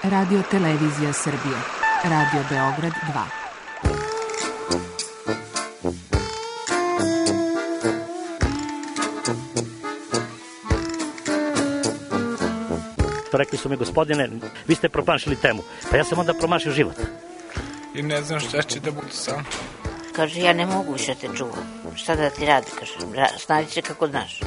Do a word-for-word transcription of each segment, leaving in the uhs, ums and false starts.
Radio Televizija Srbije. Radio Beograd dva. Rekli su mi, gospodine, vi ste promašili temu. Pa ja sam onda promašio život. I ne znam šta će da budu sam. Kaže, ja ne mogu više te čuvam. Šta da ti radi, kaže, snađi se kako znaš.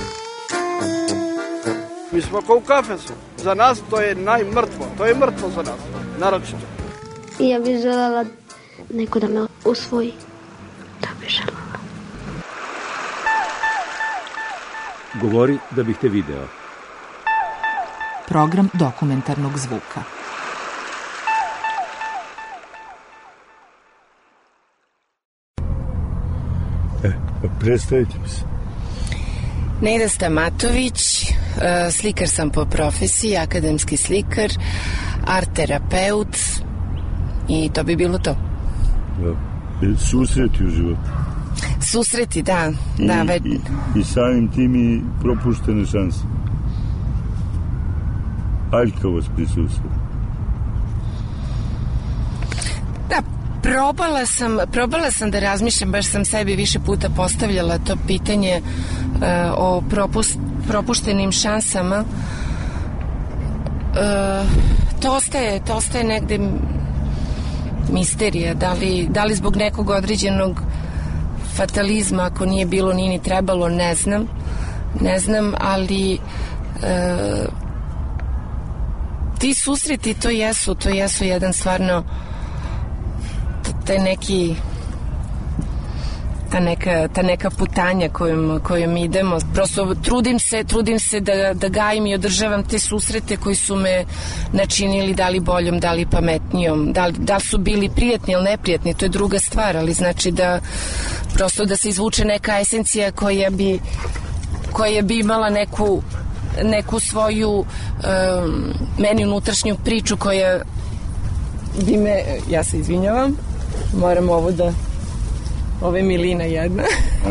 Mi smo kao u kafesu. Za nas to je najmrtvo. To je mrtvo za nas, naročito. Ja bih želela neko da me usvoji. Da bih želela. Govori da bih te video. Program dokumentarnog zvuka. E, predstavite mi se. Nejda Stamatović, slikar sam po profesiji, akademski slikar, art terapeut i to bi bilo to. Susreti u životu. Susreti, da. I, da ve... i, i samim tim i propuštene šanse. Aljkavost prisutstva. Da, probala sam, probala sam da razmišljam, baš sam sebi više puta postavljala to pitanje uh, o propust, propuštenim šansama. Uh, to ostaje, to ostaje negde misterija. Da li, da li zbog nekog određenog fatalizma, ako nije bilo, nije ni trebalo, ne znam. Ne znam, ali uh, ti susreti to jesu, to jesu jedan stvarno taj neki ta neka, ta neka putanja kojom, kojom idemo. Prosto trudim se, trudim se da, da gajim i održavam te susrete koji su me načinili da li boljom, da li pametnijom, da li, da li su bili prijatni ili neprijatni, to je druga stvar, ali znači da prosto da se izvuče neka esencija koja bi koja bi imala neku neku svoju um, meni unutrašnju priču koja bi me, ja se izvinjavam, moram ovo da ovo je Milina jedna.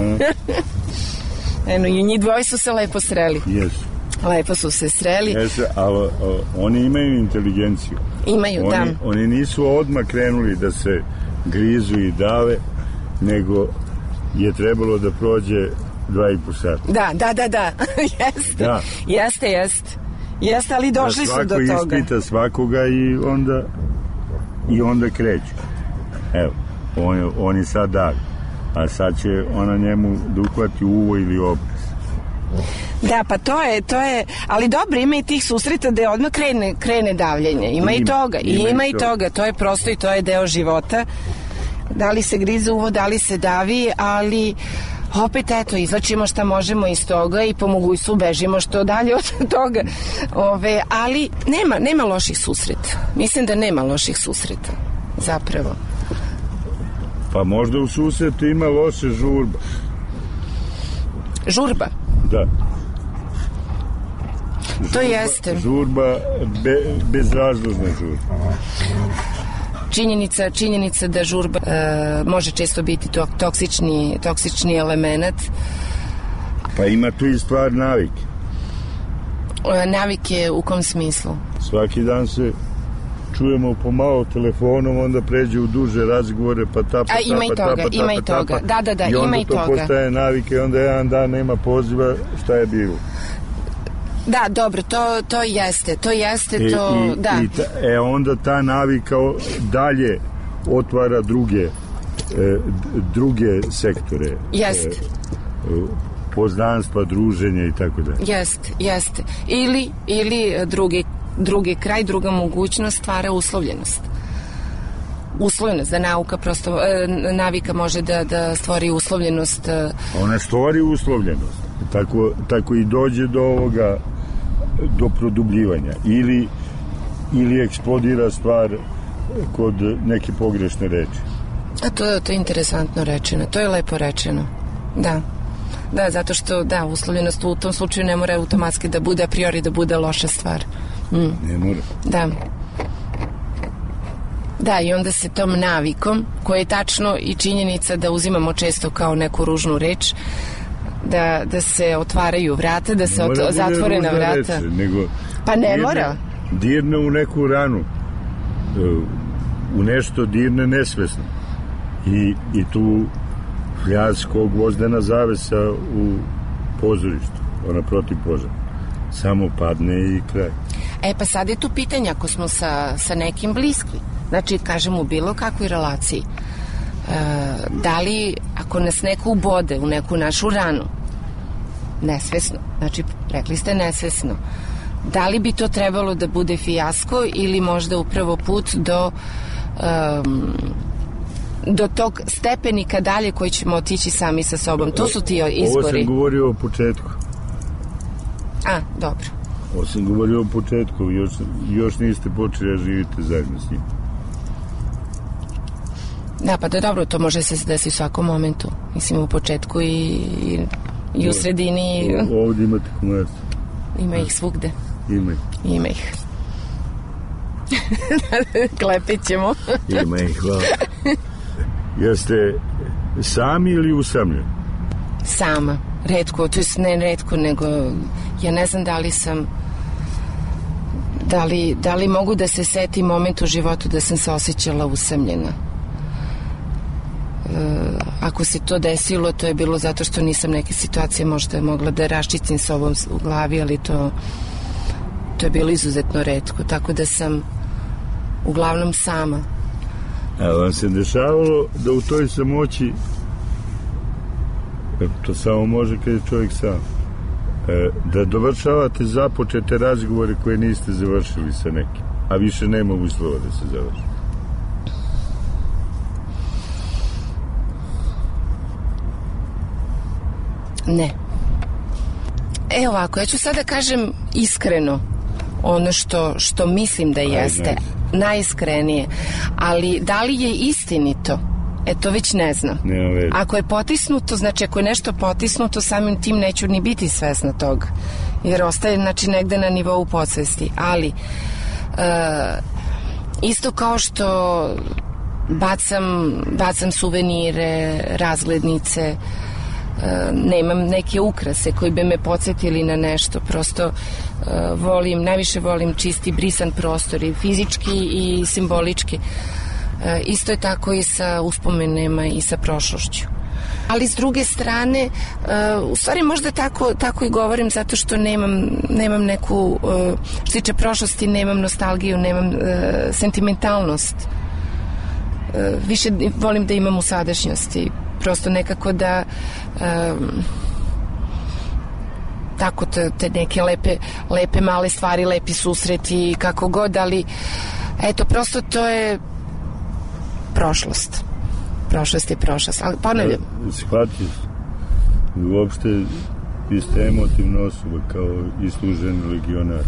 Eno, i njih dvoje su se lepo sreli. Jesu. Lepo su se sreli. Jesu, ali o, oni imaju inteligenciju. Imaju, oni, da. Oni nisu odmah krenuli da se grizu i dave, nego je trebalo da prođe dva i po sata. Da, da, da, da. jeste. Da. Jeste, jeste. Jeste, ali došli su do toga. Svako ispita svakoga i onda i onda kreću. Evo, on, oni sad davi. A sad će ona njemu da uhvati uvo ili obraz. Da, pa to je, to je, ali dobro, ima i tih susreta da je odmah krene, krene davljenje. Ima, ima i toga, ima, ima i toga. toga. To je prosto i to je deo života. Da li se grize uvo, da li se davi, ali opet, eto, izlačimo šta možemo iz toga i po mogućstvu bežimo što dalje od toga. Ove, ali nema, nema loših susreta. Mislim da nema loših susreta, zapravo. Pa možda u susretu ima loše žurba. Žurba? Da. Žurba, to jeste. Žurba, be, bezrazložna žurba. Činjenica, činjenica da žurba e, može često biti to, toksični, toksični element. Pa ima tu i stvar navike. E, navike u kom smislu? Svaki dan se čujemo pomalo telefonom, onda pređe u duže razgovore, pa tapa, tapa, A, ima tapa, i toga, tapa, ima tapa, i toga. tapa, Da, da, da, i ima i toga. I onda to postaje navike, onda jedan dan nema poziva, šta je bilo. Da, dobro, to, to jeste, to jeste, e, to, i, da. I ta, e, onda ta navika dalje otvara druge, e, druge sektore. Jeste. E, poznanstva, druženja i tako dalje. Jeste, jeste. Ili, ili drugi, drugi kraj, druga mogućnost stvara uslovljenost. Uslovljenost, da nauka prosto, e, navika može da, da stvori uslovljenost. E... Ona stvori uslovljenost. Tako, tako i dođe do ovoga, do produbljivanja. Ili, ili eksplodira stvar kod neke pogrešne reči. A to, to je interesantno rečeno. To je lepo rečeno. Da. Da, zato što, da, uslovljenost u tom slučaju ne mora automatski da bude a priori da bude loša stvar. Mm. Ne mora. Da. Da, i onda se tom navikom, koja je tačno i činjenica da uzimamo često kao neku ružnu reč, da, da se otvaraju vrata, da se ot, zatvorena vrata. Reče, nego pa ne dirne, mora. Dirne u neku ranu u nešto dirne nesvesno i, i tu fljas kog gvozdena zavesa u pozorištu, ona protiv požara, samo padne i kraj. E pa sad je tu pitanje, ako smo sa, sa nekim bliski, znači kažem u bilo kakvoj relaciji, e, da li ako nas neko ubode u neku našu ranu nesvesno, znači rekli ste nesvesno, da li bi to trebalo da bude fijasko ili možda upravo put do um, do tog stepenika dalje koji ćemo otići sami sa sobom. To su ti izbori. Ovo sam govorio o početku. A, dobro. Ovo sam govorio o početku, još, još niste počeli da živite zajedno s njim. Da, pa da je dobro, to može se desiti u svakom momentu. Mislim, u početku i, i, i u sredini. Ovdje imate komercu. Ima ih svugde. Ima ih. Ima ih. Klepit ćemo. Ima ih, hvala. Jeste sami ili usamljeni? Sama. Retko, to je ne retko, nego ja ne znam da li sam da li, da li mogu da se setim moment u životu da sam se osjećala usamljena. E, ako se to desilo, to je bilo zato što nisam neke situacije možda mogla da raščistim sobom u glavi, ali to to je bilo izuzetno retko, tako da sam uglavnom sama. A vam se dešavalo da u toj samoći, to samo može kad je čovjek sam, da dovršavate započete razgovore koje niste završili sa nekim, a više nema uslova da se završi? Ne. E ovako, ja ću sada kažem iskreno ono što, što mislim da jeste. Aj, najiskrenije. Ali da li je istinito? E to već ne znam. Ne, ako je potisnuto, znači ako je nešto potisnuto, samim tim neću ni biti svesna toga. Jer ostaje znači negde na nivou podsvesti. Ali e, isto kao što bacam, bacam suvenire, razglednice, nemam neke ukrase koji bi me podsjetili na nešto, prosto uh, volim, najviše volim čisti brisan prostor i fizički i simbolički. Uh, isto je tako i sa uspomenima i sa prošlošću. Ali s druge strane, uh, u stvari možda tako, tako i govorim zato što nemam, nemam neku, uh, što se tiče prošlosti, nemam nostalgiju, nemam uh, sentimentalnost. Uh, više volim da imam u sadašnjosti. Prosto nekako da um, tako te, te neke lepe, lepe male stvari, lepi susreti, kako god, ali eto, prosto to je prošlost. Prošlost je prošlost, ali ponavljam. Shvatio sam. Uopšte vi ste emotivna osoba kao isluženi legionar.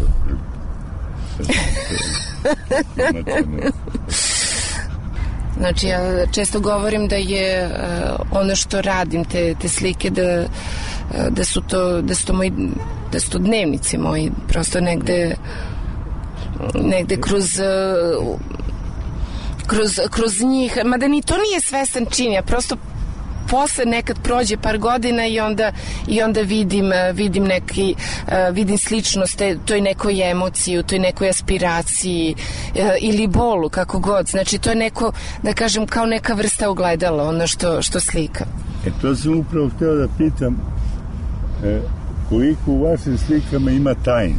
Znači, ja često govorim da je uh, ono što radim, te, te slike, da, uh, da, su to, da, su to moji, da su to dnevnici moji, prosto negde, negde kroz, uh, kroz, kroz njih, mada ni to nije svestan čin, ja prosto posle nekad prođe par godina i onda, i onda vidim, vidim neki, vidim sličnost toj nekoj emociji, toj nekoj aspiraciji ili bolu, kako god. Znači, to je neko, da kažem, kao neka vrsta ogledala, ono što, što slika. E, to sam upravo hteo da pitam, e, koliko u vašim slikama ima tajni?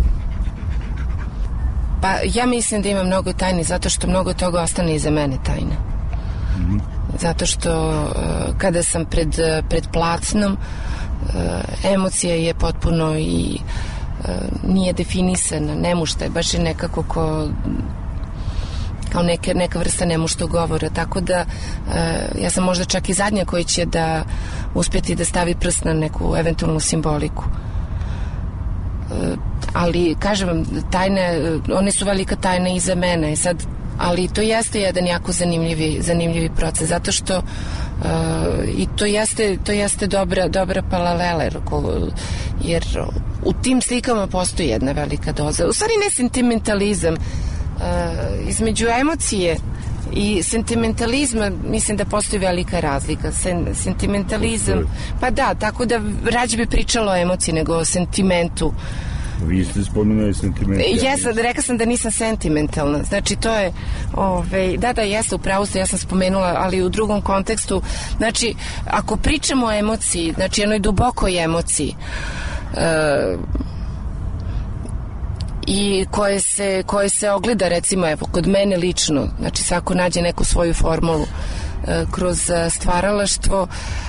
Pa, ja mislim da ima mnogo tajni, zato što mnogo toga ostane iza mene tajna. Mhm. Zato što uh, kada sam pred, pred placnom, uh, emocija je potpuno i uh, nije definisana, nemušta je, baš je nekako ko, kao neke, neka vrsta nemuštog govora, tako da uh, ja sam možda čak i zadnja koji će da uspjeti da stavi prst na neku eventualnu simboliku. Uh, ali, kažem vam, tajne, one su velika tajna i za mene i sad, ali to jeste jedan jako zanimljivi, zanimljivi proces, zato što uh, i to jeste, to jeste dobra, dobra paralela, jer u tim slikama postoji jedna velika doza, u stvari ne sentimentalizam, uh, između emocije i sentimentalizma mislim da postoji velika razlika. Sen, sentimentalizam, pa da, tako da rađe bi pričalo o emociji nego o sentimentu. Vi ste spomenuli sentimentalno. Jesam, rekla sam da nisam sentimentalna. Znači, to je, ove, da, da, jeste, upravo ste, ja sam spomenula, ali u drugom kontekstu. Znači, ako pričamo o emociji, znači, jednoj dubokoj emociji, e, i koje se, koje se ogleda, recimo, evo, kod mene lično, znači, svako nađe neku svoju formulu e, kroz stvaralaštvo.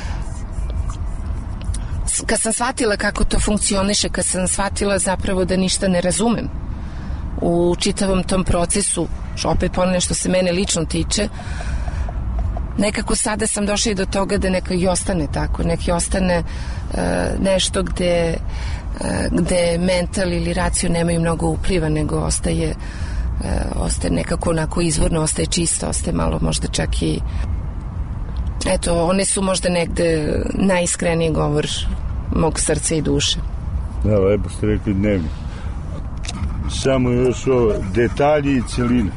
Kad sam shvatila kako to funkcioniše, kad sam shvatila zapravo da ništa ne razumem u čitavom tom procesu, što opet ponavljam što se mene lično tiče, nekako sada sam došla i do toga da neka i ostane tako, neki ostane uh, nešto gde, uh, gde mental ili racio nemaju mnogo upliva, nego ostaje, uh, ostaje nekako onako izvorno, ostaje čisto, ostaje malo možda čak i eto, one su možda negde najiskreniji govor mog srca i duše. Da, lepo ste rekli dnevno. Samo još ovo, detalji i celina.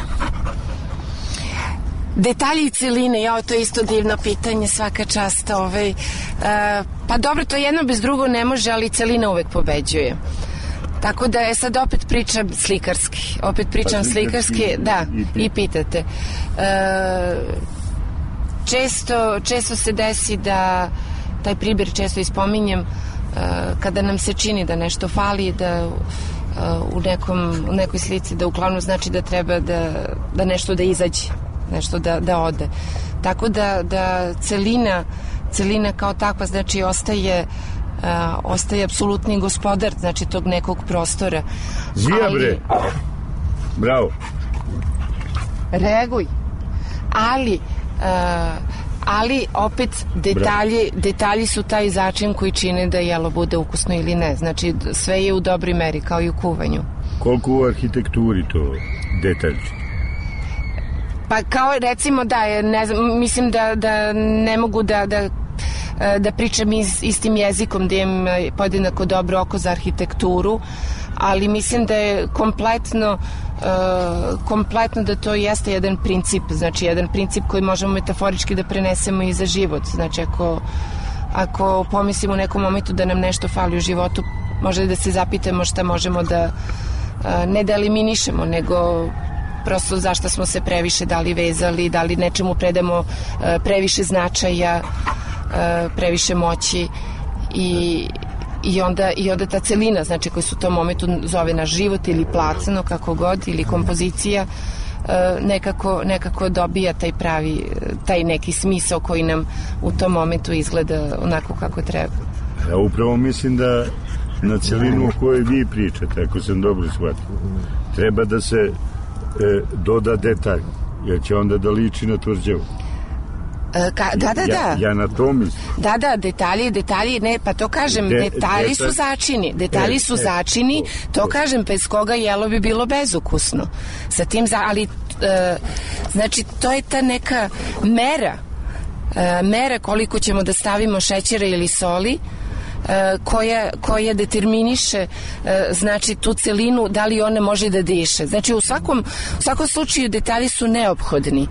Detalji i celine, ja, to je isto divno pitanje, svaka čast. Ovaj, uh, pa dobro, to jedno bez drugo ne može, ali celina uvek pobeđuje. Tako da je sad opet pričam slikarski. Opet pričam pa, slikarski, slikarski, da, i, i pitate. Uh, često, često se desi da, taj primjer često ispominjem, uh, kada nam se čini da nešto fali, da uh, u, nekom, u nekoj slici, da uglavnom znači da treba da, da nešto da izađe, nešto da, da ode. Tako da, da celina, celina kao takva, znači ostaje Uh, ostaje apsolutni gospodar, znači tog nekog prostora. Zija bre! Bravo! Reaguj! Ali uh, ali opet detalji, detalji su taj začin koji čine da jelo bude ukusno ili ne. Znači sve je u dobroj meri, kao i u kuvanju. Koliko u arhitekturi to detaljči? Pa kao recimo da, ne znam, mislim da, da ne mogu da, da da pričam iz, istim jezikom, da imam podjednako dobro oko za arhitekturu, ali mislim da je kompletno uh, kompletno da to jeste jedan princip, znači jedan princip koji možemo metaforički da prenesemo i za život. Znači ako, ako pomislimo u nekom momentu da nam nešto fali u životu, možda da se zapitamo šta možemo da uh, ne da eliminišemo, nego prosto zašto smo se previše da li vezali, da li nečemu predamo uh, previše značaja, previše moći i, i, onda, i onda ta celina, znači koji su u tom momentu zove naš život ili placno, kako god, ili kompozicija, nekako, nekako dobija taj pravi, taj neki smisao koji nam u tom momentu izgleda onako kako treba. Ja upravo mislim da na celinu o kojoj vi pričate, ako sam dobro shvatio, treba da se e, doda detalj, jer će onda da liči na tvrđavu. Ka, da, da, da. Ja, ja na to mislim. Da, da, detalji, detalji, ne, pa to kažem, De, detalji detalj... su začini, detalji e, su e, začini, to, to kažem, bez koga jelo bi bilo bezukusno. Sa tim, za, ali, e, znači, to je ta neka mera, e, mera koliko ćemo da stavimo šećera ili soli, koja, koja determiniše znači tu celinu, da li ona može da diše. Znači u svakom, u svakom slučaju detalji su neophodni,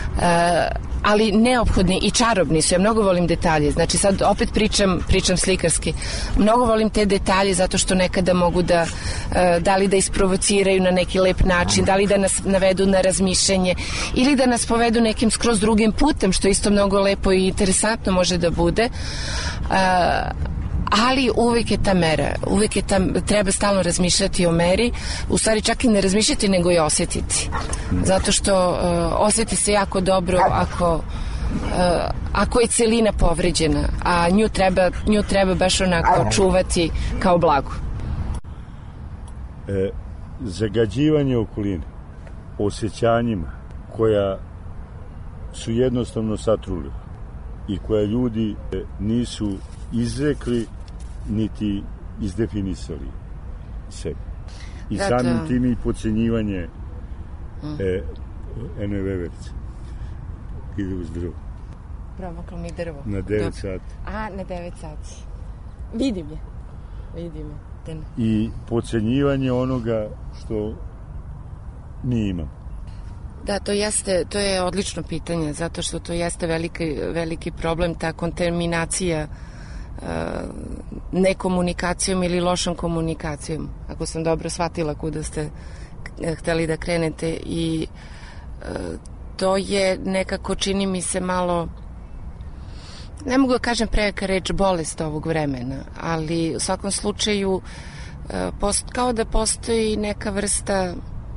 ali neophodni i čarobni su. Ja mnogo volim detalje, znači sad opet pričam, pričam slikarski, mnogo volim te detalje zato što nekada mogu da da li da isprovociraju na neki lep način, da li da nas navedu na razmišljanje ili da nas povedu nekim skroz drugim putem, što isto mnogo lepo i interesantno može da bude. Ali uvek je ta mera, uvek je ta, treba stalno razmišljati o meri, u stvari čak i ne razmišljati nego i osjetiti, zato što uh, osjeti se jako dobro ako, uh, ako je celina povređena, a nju treba, nju treba baš onako čuvati kao blago. E, zagađivanje okoline osjećanjima koja su jednostavno satruli i koja ljudi nisu izrekli niti izdefinisali sebe. I da, samim da. tim i pocenjivanje mm. e, ene veverice. Ide uz drvo. Provoklo mi drvo. Na devet sati. A, na devet sati. Vidim je. Vidim je. Ten. I pocenjivanje onoga što mi imamo. Da, to jeste, to je odlično pitanje, zato što to jeste veliki, veliki problem, ta kontaminacija nekomunikacijom ili lošom komunikacijom. ako sam dobro shvatila kuda ste hteli da krenete, i to je nekako, čini mi se, malo, ne mogu da kažem prejaka reč, bolest ovog vremena, ali u svakom slučaju post, kao da postoji neka vrsta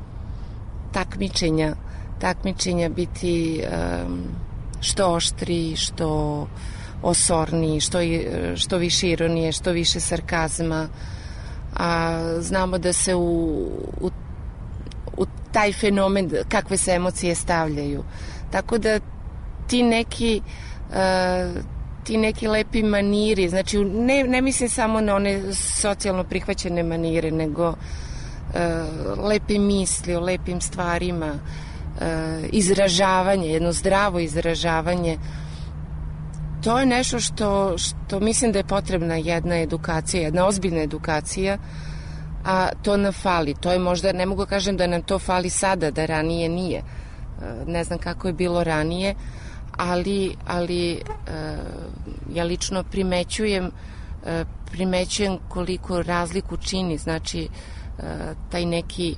takmičenja, takmičenja biti um, što oštri, što osorniji, što, što više ironije, što više sarkazma, a znamo da se u, u, u taj fenomen kakve se emocije stavljaju. Tako da ti neki uh, ti neki lepi maniri, znači ne, ne mislim samo na one socijalno prihvaćene manire, nego uh, lepe misli o lepim stvarima, uh, izražavanje, jedno zdravo izražavanje. To je nešto što, što mislim da je potrebna jedna edukacija, jedna ozbiljna edukacija, a to nam fali. To je možda, ne mogu kažem da nam to fali sada, da ranije nije. Ne znam kako je bilo ranije, ali, ali ja lično primećujem, primećujem koliko razliku čini, znači taj neki,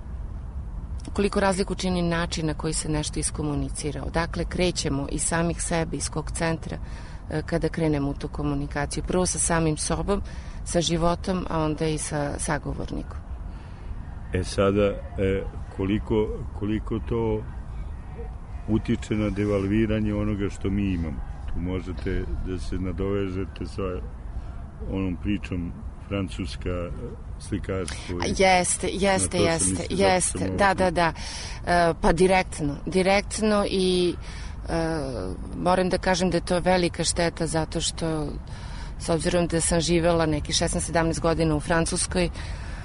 koliko razliku čini način na koji se nešto iskomunicira. Odakle krećemo iz samih sebe, iz kog centra, kada krenemo u tu komunikaciju. Prvo sa samim sobom, sa životom, a onda i sa sagovornikom. E sada, e, koliko, koliko to utiče na devalviranje onoga što mi imamo? Tu možete da se nadovežete sa onom pričom francuska slikarstvo. Jeste, jeste, jeste, jeste, da, da, da. E, pa direktno, direktno i e, moram da kažem da je to velika šteta, zato što s obzirom da sam živela neki šesnaest sedamnaest godina u Francuskoj, e,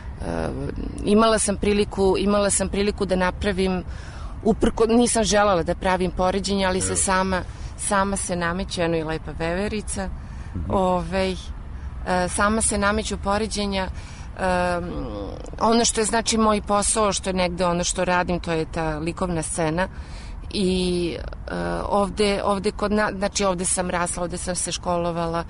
imala sam priliku, imala sam priliku da napravim, uprko, nisam želala da pravim poređenje, ali se sama, sama se nameće, eno i lepa veverica, mm-hmm. ovej, e, sama se nameću poređenja. Um, ono što je znači moj posao, što je negde ono što radim, to je ta likovna scena i uh, ovde, ovde kod na, znači ovde sam rasla, ovde sam se školovala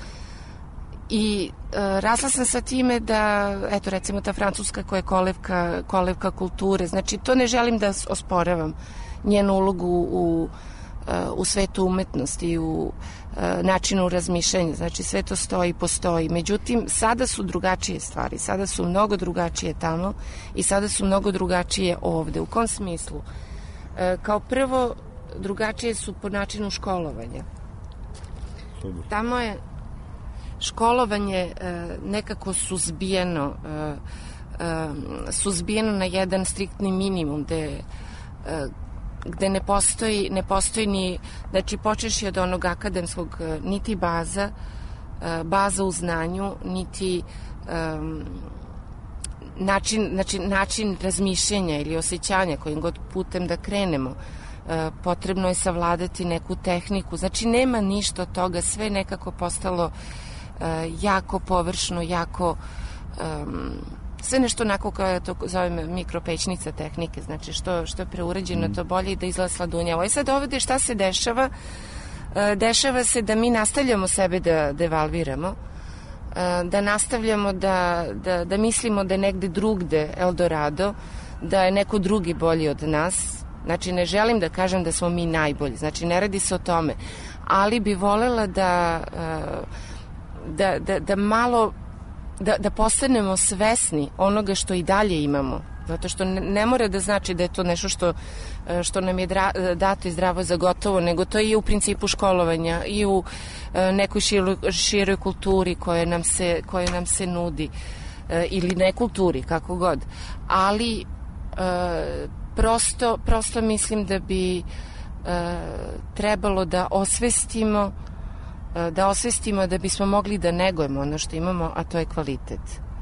i uh, rasla sam sa time da, eto recimo ta Francuska koja je kolevka, kolevka kulture, znači to ne želim da osporavam njenu ulogu u u svetu umetnosti i u načinu razmišljanja, znači sve to stoji i postoji. Međutim, sada su drugačije stvari, sada su mnogo drugačije tamo i sada su mnogo drugačije ovde. U kom smislu? Kao prvo, drugačije su po načinu školovanja. Tamo je školovanje nekako suzbijeno, suzbijeno na jedan striktni minimum, gde gde ne postoji, ne postoji ni, znači počeši od onog akademskog, niti baza, baza u znanju, niti um, način, znači, način razmišljenja ili osjećanja kojim god putem da krenemo. Uh, potrebno je savladati neku tehniku, znači nema ništa od toga, sve nekako postalo uh, jako površno, jako um, sve nešto onako kao ja to zovem mikropećnica tehnike, znači što, što je preuređeno, to bolje i da izgleda sladunjavo. I sad ovde šta se dešava? Dešava se da mi nastavljamo sebe da devalviramo, da nastavljamo da, da, da mislimo da je negde drugde Eldorado, da je neko drugi bolji od nas. Znači ne želim da kažem da smo mi najbolji, znači ne radi se o tome, ali bi volela da, da, da, da malo Da, da postanemo svesni onoga što i dalje imamo, zato što ne, ne mora da znači da je to nešto što, što nam je dra, dato i zdravo za gotovo, nego to je i u principu školovanja i u e, nekoj široj, široj kulturi koje nam se, koje nam se nudi e, ili ne kulturi, kako god, ali e, prosto, prosto mislim da bi e, trebalo da osvestimo da osvestimo da bismo mogli da negujemo ono što imamo, a to je kvalitet.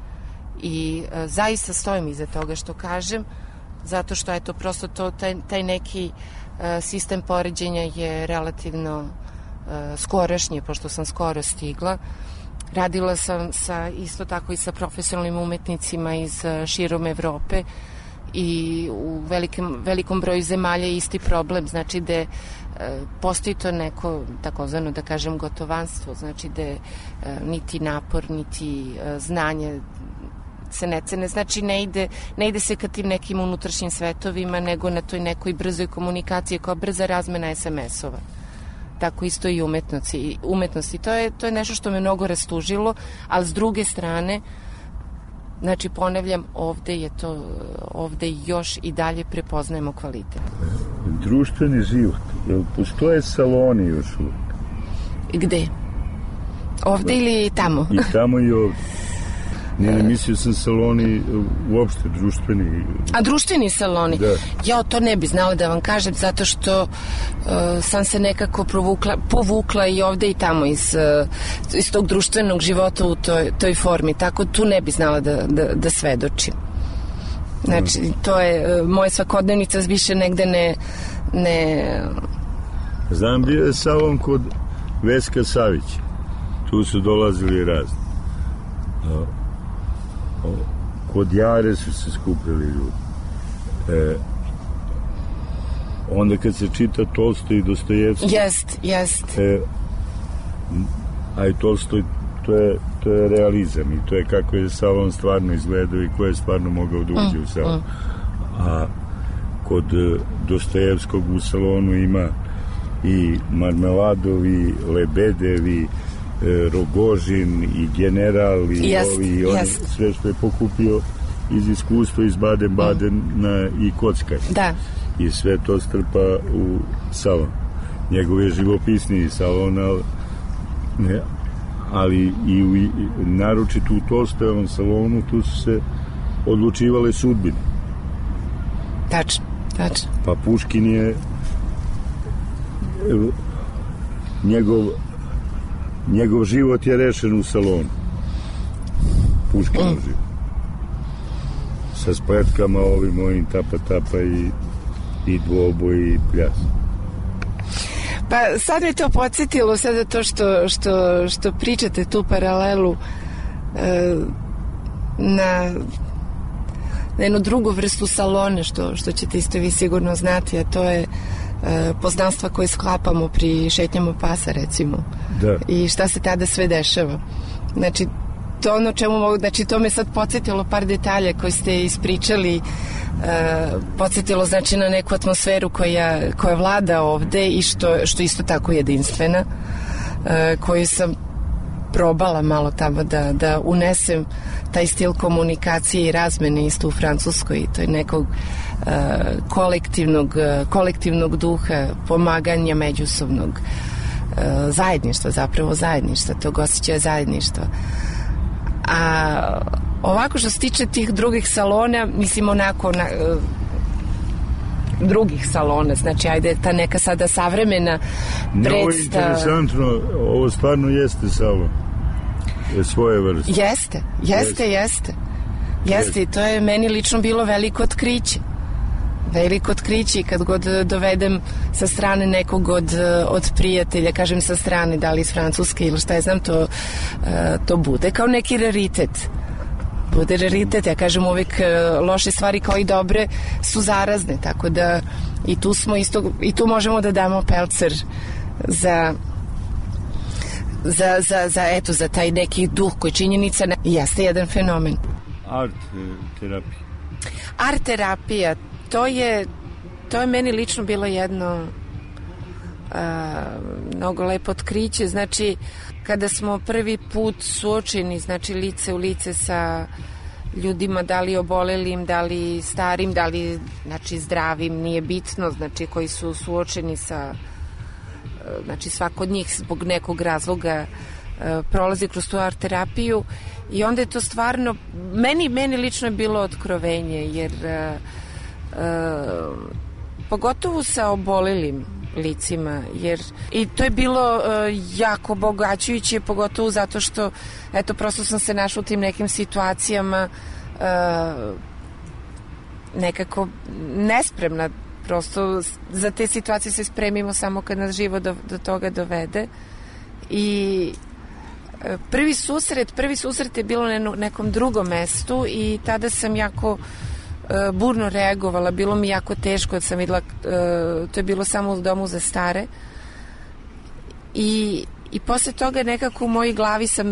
I e, zaista stojim iza toga što kažem, zato što je to prosto to, taj, taj neki e, sistem poređenja je relativno e, skorašnji, pošto sam skoro stigla. Radila sam sa, isto tako i sa profesionalnim umetnicima iz širom Evrope i u velikim, velikom broju zemalja je isti problem, znači da e, postoji to neko takozvano da kažem gotovanstvo, znači da e, niti napor, niti e, znanje se ne cene, znači ne ide, ne ide se ka tim nekim unutrašnjim svetovima, nego na toj nekoj brzoj komunikaciji kao brza razmena es em es-ova. Tako isto i umetnosti. umetnosti. To je, to je nešto što me mnogo rastužilo, ali s druge strane, znači ponavljam, ovde je to, ovde još i dalje prepoznajemo kvalitet. Društveni život, jel postoje saloni još uvijek? Gde? Ovde ili tamo? I tamo i ovde. Ne, ne, mislio sam saloni uopšte društveni. A društveni saloni? Da. Ja to ne bi znala da vam kažem, zato što uh, sam se nekako provukla, povukla i ovde i tamo iz, uh, iz tog društvenog života u toj, toj formi, tako tu ne bi znala da, da, da svedočim. Znači, to je uh, moja svakodnevnica više negde ne... ne... Znam, bio je salon kod Veska Savića. Tu su dolazili razni. Uh, kod Jare su se skupili ljudi. E, onda kad se čita Tolstoj i Dostojevski, jest, jest. E, a i Tolstoj, to je, to je realizam i to je kako je salon stvarno izgledao i ko je stvarno mogao da uđe mm, u salon. Mm. A kod Dostojevskog u salonu ima i Marmeladovi, Lebedevi, Rogožin i General i yes, ovi i oni, yes. sve što je pokupio iz iskustva iz Baden-Baden mm. na, i Kockaj. Da. I sve to strpa u salon. Njegov je živopisniji salon, ali, ne, ali i u, naročito u Tolstojevom salonu tu su se odlučivale sudbine. Tačno, tačno. Pa Puškin je njegov njegov život je rešen u salonu. Puškinov mm. život. Sa spletkama ovim mojim tapa tapa i, i dvoboj i pljas. Pa sad me to podsjetilo sada to što, što, što pričate tu paralelu e, na na jednu drugu vrstu salona što, što ćete isto vi sigurno znati, a to je e, poznanstva koje sklapamo pri šetnjama pasa, recimo. Da. I šta se tada sve dešava. Znači, to ono čemu mogu, znači to me sad podsjetilo par detalja koji ste ispričali, e, podsjetilo znači na neku atmosferu koja, koja vlada ovde i što, što isto tako jedinstvena, e, koju sam probala malo tamo da, da unesem taj stil komunikacije i razmene isto u Francuskoj i to je nekog uh, kolektivnog, uh, kolektivnog duha, pomaganja međusobnog, uh, zajedništva, zapravo zajedništva, tog osjećaja zajedništva. A ovako što se tiče tih drugih salona, mislim onako na, uh, drugih salona, znači ajde ta neka sada savremena predstava. Ovo je interesantno, ovo stvarno jeste salon svoje vrste. Jeste, jeste, jeste. Jeste i to je meni lično bilo veliko otkriće. Veliko otkriće i kad god dovedem sa strane nekog od, od prijatelja, kažem sa strane, da li iz Francuske ili šta je znam, to, to bude kao neki raritet. Bude raritet, ja kažem uvijek loše stvari kao i dobre su zarazne, tako da i tu smo isto, i tu možemo da damo pelcer za za, za, za, eto, za taj neki duh koji činjenica ne, jeste jedan fenomen. Art terapija. Art terapija, to je to je meni lično bilo jedno a, mnogo lepo otkriće, znači kada smo prvi put suočeni, znači lice u lice sa ljudima, da li obolelim, da li starim, da li znači zdravim, nije bitno, znači koji su suočeni sa, znači svako od njih zbog nekog razloga prolazi kroz tu art terapiju i onda je to stvarno, meni, meni lično je bilo otkrovenje, jer uh, uh, pogotovo sa obolelim licima, jer i to je bilo uh, jako bogaćujuće, pogotovo zato što eto, prosto sam se našla u tim nekim situacijama uh, nekako nespremna, prosto za te situacije se spremimo samo kad nas živo do, do toga dovede i uh, prvi susret prvi susret je bilo na nekom drugom mestu i tada sam jako Uh, burno reagovala, bilo mi jako teško kad sam videla, uh, to je bilo samo u domu za stare i, i posle toga nekako u mojoj glavi sam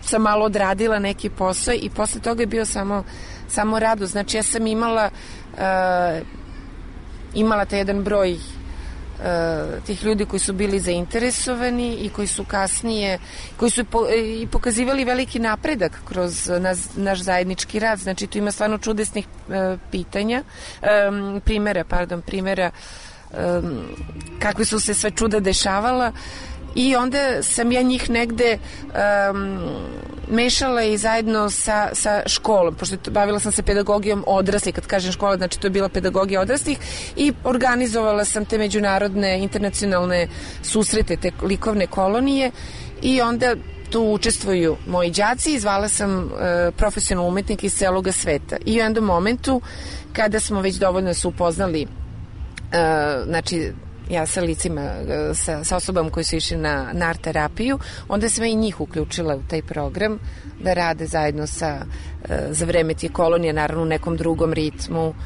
sam malo odradila neki posao i posle toga je bio samo, samo radost. Znači ja sam imala uh, imala taj jedan broj uh, tih ljudi koji su bili zainteresovani i koji su kasnije, koji su po, i pokazivali veliki napredak kroz naš, naš zajednički rad. Znači tu ima stvarno čudesnih uh, pitanja, um, primera, pardon, primera um, kakve su se sve čuda dešavala. I onda sam ja njih negde um, mešala i zajedno sa, sa školom, pošto bavila sam se pedagogijom odraslih. Kad kažem škola, znači to je bila pedagogija odraslih, i organizovala sam te međunarodne internacionalne susrete, te likovne kolonije, i onda tu učestvuju moji đaci i zvala sam uh, profesionalni umetnik iz celoga sveta. I u jednom momentu, kada smo već dovoljno se upoznali, uh, znači ja sa licima, sa, sa osobama koji su išli na, na art terapiju, onda sam i njih uključila u taj program da rade zajedno sa, za vreme tije kolonije, naravno u nekom drugom ritmu,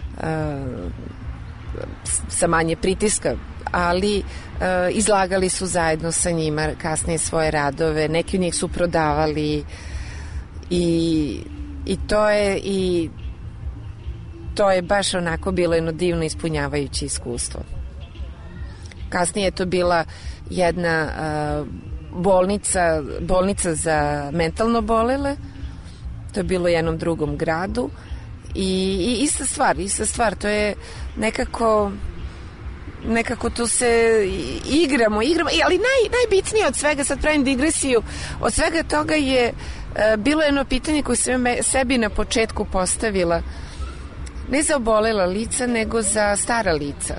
sa manje pritiska, ali izlagali su zajedno sa njima kasnije svoje radove, neki od njih su prodavali i, i to je i to je baš onako bilo jedno divno ispunjavajuće iskustvo. Kasnije je to bila jedna uh, bolnica, bolnica za mentalno bolele. To je bilo u jednom drugom gradu. I, i ista stvar, ista stvar. To je nekako nekako tu se igramo, igramo, ali naj, najbitnije od svega, sad pravim digresiju, od svega toga je uh, bilo jedno pitanje koje sam me, sebi na početku postavila. Ne za obolela lica, nego za stara lica.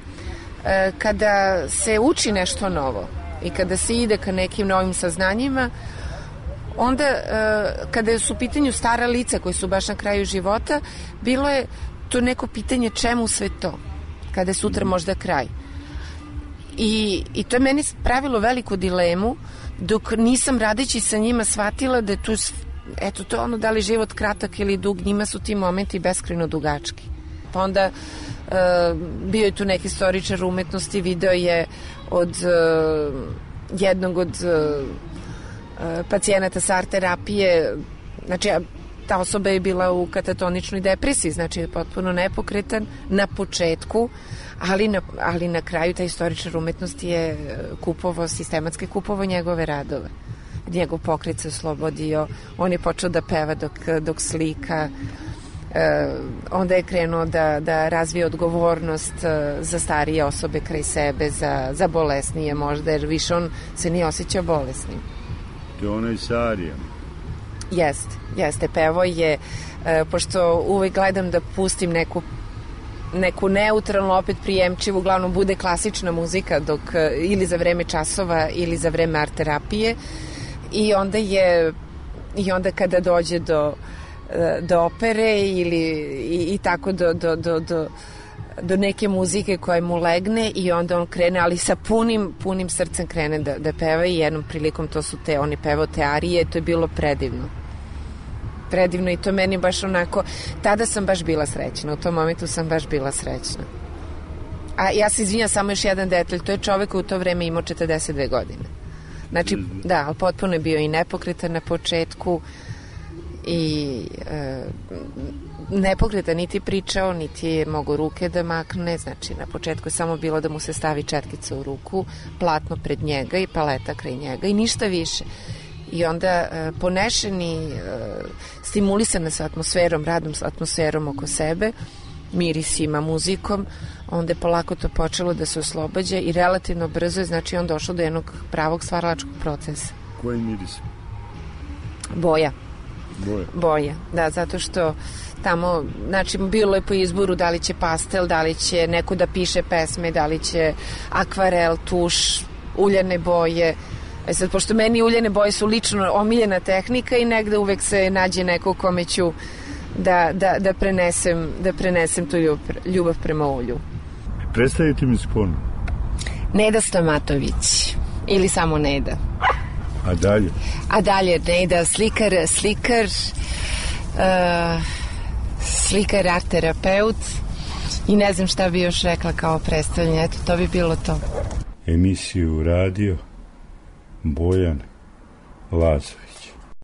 Kada se uči nešto novo i kada se ide ka nekim novim saznanjima, onda kada su u pitanju stara lica koji su baš na kraju života, bilo je to neko pitanje čemu sve to, kada je sutra možda kraj. I, i to je meni pravilo veliku dilemu, dok nisam radeći sa njima shvatila da je tu, eto, to ono, da li život kratak ili dug, njima su ti momenti beskrajno dugački. Pa onda Uh, bio je tu neki istoričar umetnosti, video je od uh, jednog od uh, uh, pacijenata sa art terapije, znači ta osoba je bila u katatoničnoj depresiji, znači je potpuno nepokretan na početku, ali na, ali na kraju taj istoričar umetnosti je kupovao, sistematski kupovao njegove radove. Njegov pokret se oslobodio, on je počeo da peva dok, dok slika. Uh, onda je krenuo da, da razvije odgovornost uh, za starije osobe kraj sebe, za, za bolesnije možda, jer više on se nije osjećao bolesnim. To je onaj sa arijama. Jeste, jeste, pevo je, uh, pošto uvek gledam da pustim neku neku neutralnu, opet prijemčivu, uglavnom bude klasična muzika dok, uh, ili za vreme časova ili za vreme art terapije, i onda je i onda kada dođe do do opere ili i, i tako do, do, do, do, do neke muzike koja mu legne, i onda on krene, ali sa punim, punim srcem krene da, da peva, i jednom prilikom to su te, on je pevao te arije, to je bilo predivno. Predivno, i to meni baš onako, tada sam baš bila srećna, u tom momentu sam baš bila srećna. A ja se izvinjam, samo još jedan detalj, to je čovek koji u to vreme imao četrdeset dve godine. Znači, da, ali potpuno je bio i nepokretan na početku, i e, nepokretan, niti pričao, niti je mogao ruke da makne, znači na početku je samo bilo da mu se stavi četkica u ruku, platno pred njega i paleta kraj njega i ništa više. I onda e, ponešeni, e, stimulisana sa atmosferom, radnom sa atmosferom oko sebe, mirisima, muzikom, onda je polako to počelo da se oslobađa i relativno brzo je, znači on došao do jednog pravog stvaralačkog procesa. Koji miris? Boja. Boja. Boja, da, zato što tamo, znači, bilo je po izboru da li će pastel, da li će neko da piše pesme, da li će akvarel, tuš, uljane boje. E sad, pošto meni uljane boje su lično omiljena tehnika i negde uvek se nađe neko kome ću da, da, da, prenesem, da prenesem tu ljubav, ljubav prema ulju. Predstavite mi sponu. Neda Stamatović, ili samo Neda. A dalje? A dalje Neda, slikar, slikar, uh, slikar, art terapeut, i ne znam šta bi još rekla kao predstavljanje, eto, to bi bilo to. Emisiju radio Bojan Lazović.